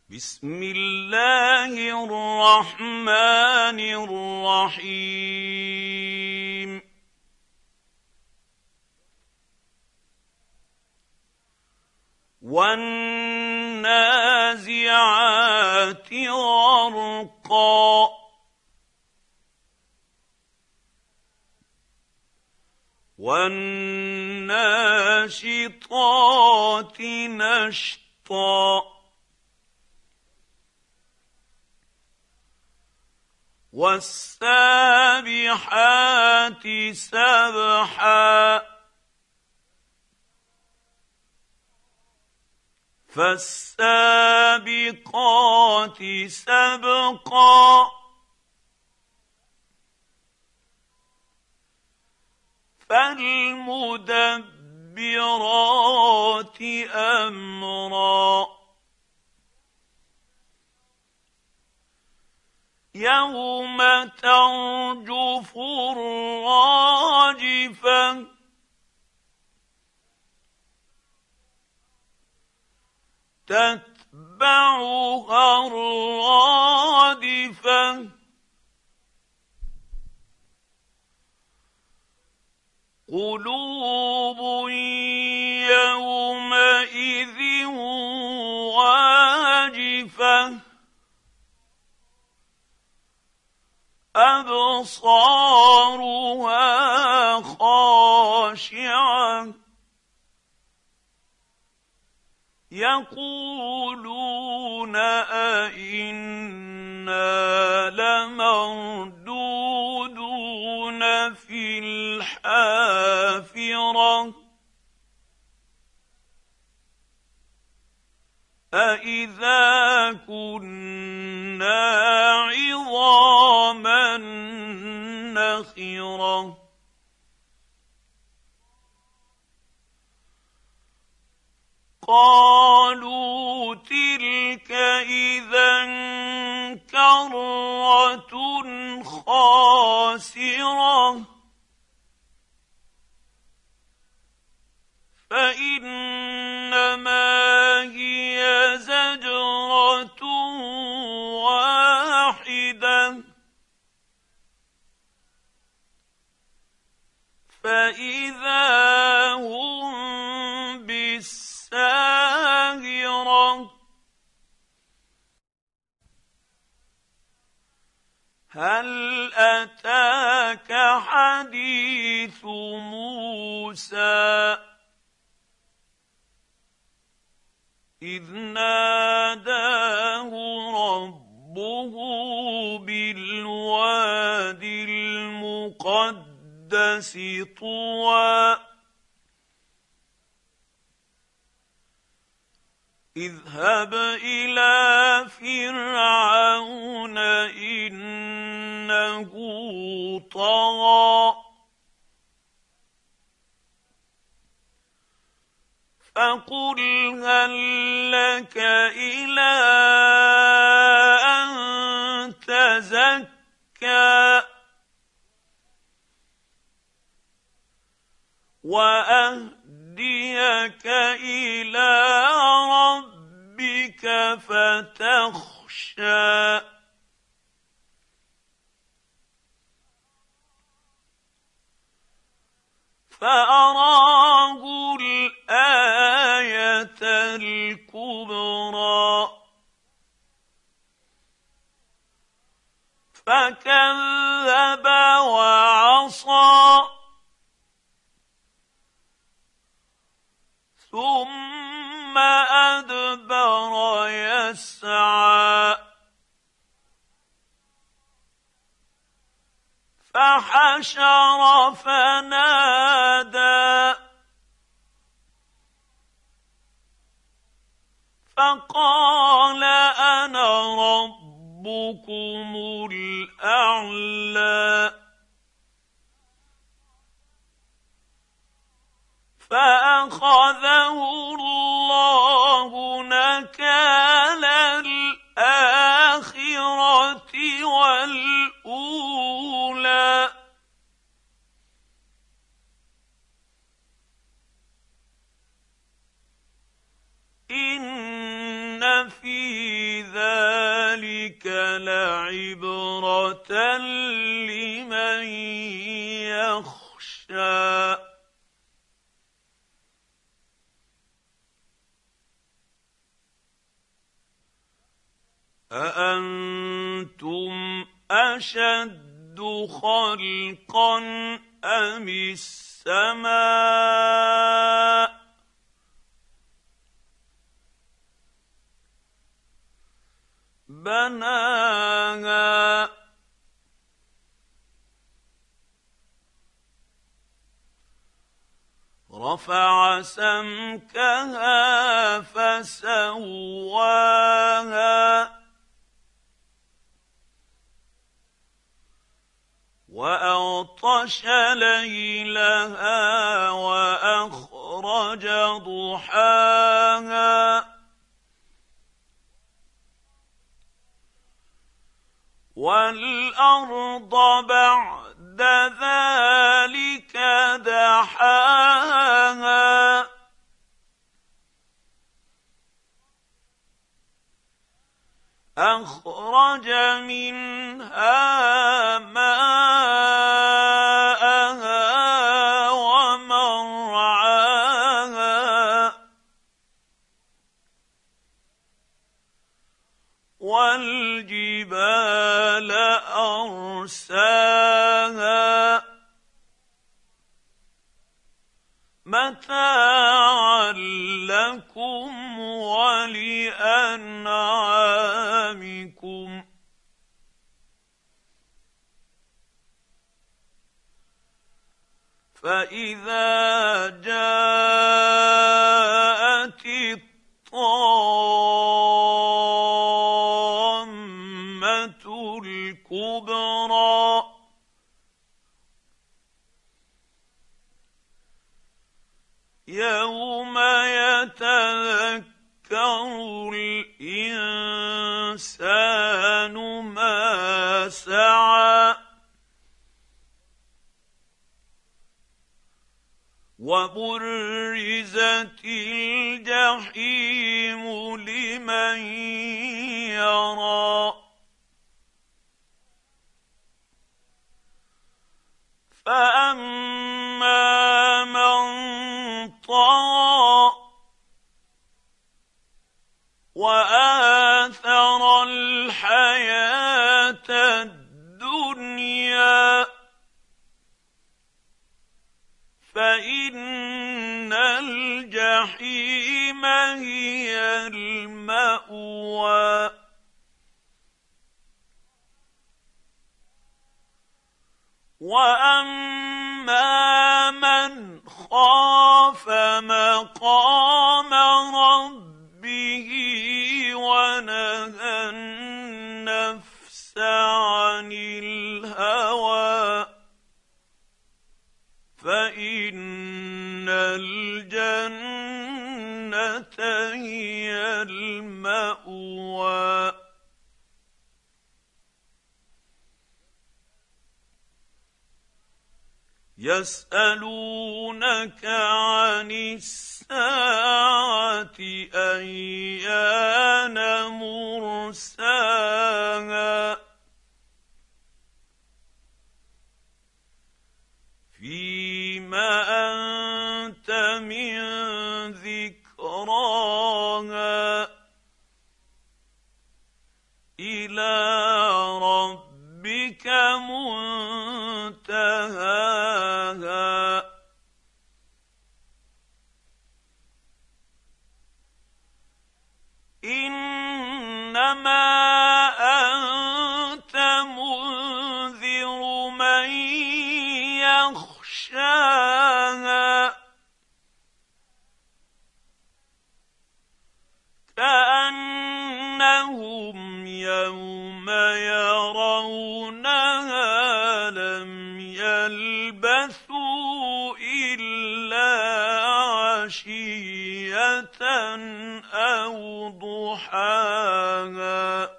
بسم الله الرحمن الرحيم. والنازعات غرقا والناشطات نشطا والسابحات سبحا فالسابقات سبقا فالمدبرات أمرا يوم ترجف الراجفة تتبعها الرادفة قلوب يومئذ واجفة أبصارها خاشعة يقولون أئنا لمردودون في الحافرة أئذا كنا عظاما نخرة قالوا تلك إذا كرة خاسرة فإنما هي زجرة واحدة فإذا هم بالساهرة هل أتاك حديث موسى إذ ناداه ربه بالواد المقدس طوى اذهب إلى فرعون إنه طغى فقل هل لك إلى أن تزكى وأهديك إلى ربك فتخشى فأراه الآية الكبرى فكذب وعصى ثم أدبر يسعى فحشر فنادى فقال أنا ربكم الأعلى فأخذه الله نكال الآخرة والأولى إن في ربك لعبرة لمن يخشى أأنتم أشد خلقا أم السماء بناها رفع سمكها فسواها وأغطش ليلها وأخرج ضحاها والأرض بعد ذلك دحاها أخرج منها ماءها ومرعاها والجبال أرساها متاعا لكم ولأنعامكم فإذا جاءت الطامة الكبرى يوم يتذكر الإنسان ما سعى وبرزت الجحيم لمن يرى فأما من طغى وآثر الحياة الدنيا فإن الجحيم هي المأوى وأما من خاف مقام ربه ونهى النفس عن الهوى فإن الجنة هي المأوى يسألونك عن الساعة أيان مرساها فيما أنت من ذكراها إلى ربك منتهاها إنما أنت منذر من يخشاها كأنهم يوم يرونها لم يلبثوا إلا عشية أو ضحاها